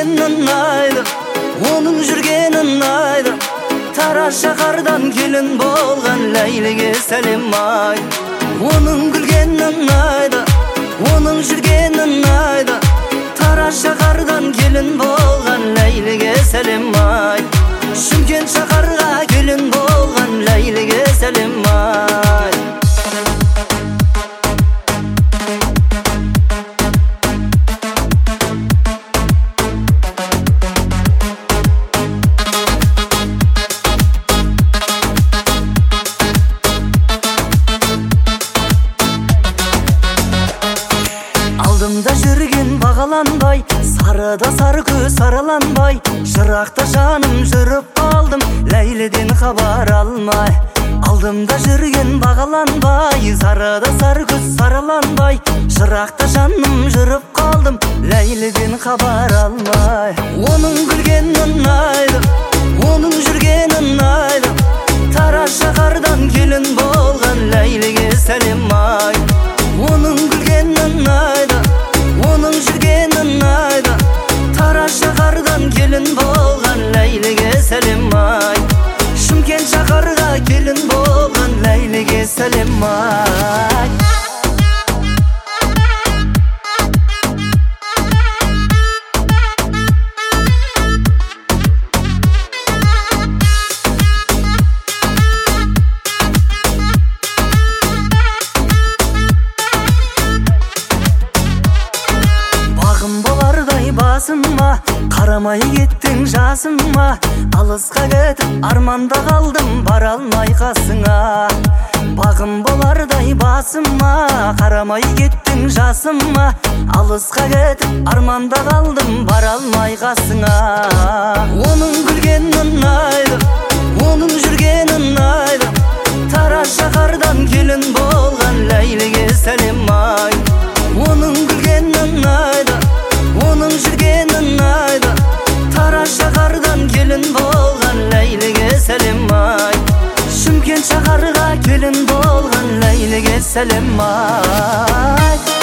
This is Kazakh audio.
күлгенін айды, оның жүргенін айды. Тара шаһардан келін болған Ләйліге сәлем ай. Оның күлгенін айды, оның жүргенін айды. Тара шаһардан келін болған Ләйліге сәлем ай. Шымкент шаһарға келін болған Ләйліге сәлем ай. Алдымда жүрген бағаланбай, сарыда сары көз сараланбай. Жырақта жаным жүріп қалдым, Ләйліден хабар алмай. Алдымда жүрген бағаланбай, сарыда сары көз сараланбай. Жырақта жаным жүріп қалдым, Ләйліден хабар алмай. Оның күлгенін айды, оның жүргенін айды. Тара шаһардан келін болған Ләйліге сәлем ай. Оның күлгенін айды, оның жүргенін айды. Тара шаһардан келін болған Ләйліге сәлем ай. Шымкент шаһарға келін болған Ләйліге сәлем ай. Басыма қарамай кеттің жасыма, алысқа кетіп арманда қалдым, бара алмай қасыңа. Бағым болардай басыма, қарамай кеттің жасыма, алысқа кетіп арманда қалдым, бара алмай қасыңа. Оның күлгенін айды, оның жүргенін айды. Тара шаһардан келін болған Ләйліге сәлем ай. Оның күлгенін айды, оның жүргенін айды. Тара шаһардан келін болған Ләйліге сәлем ай. Шымкент шаһарға келін болған Ләйліге сәлем ай.